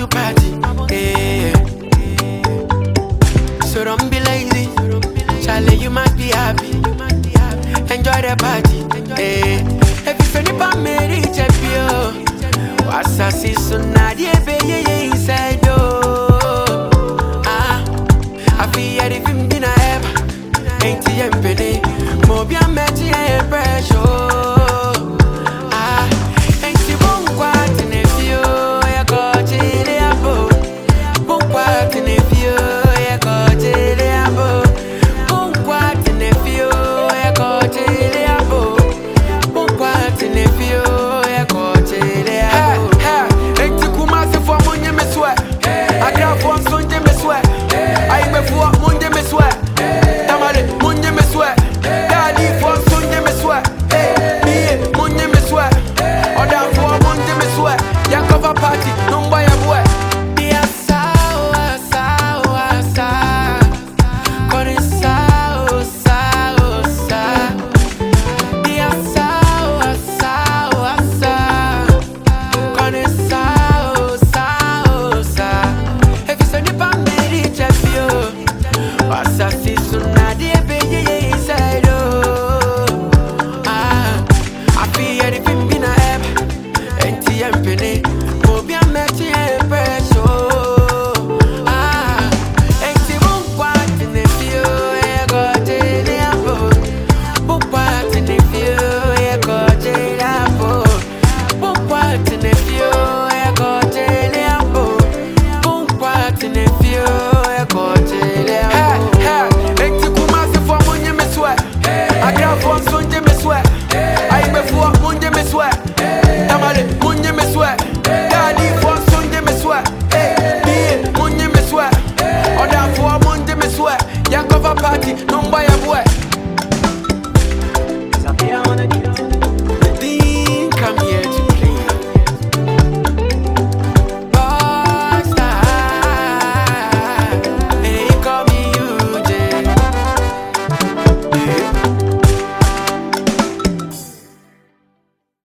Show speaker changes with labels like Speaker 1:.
Speaker 1: party. Yeah. So don't be lazy. Charlie, you might be happy. Enjoy the party. Yeah. If you feel it, I'm ready to be. What's a season? Nadia, baby, inside yo. I feel if I'm dinner ever. Ain't the empty. Mobile match, yeah, pressure.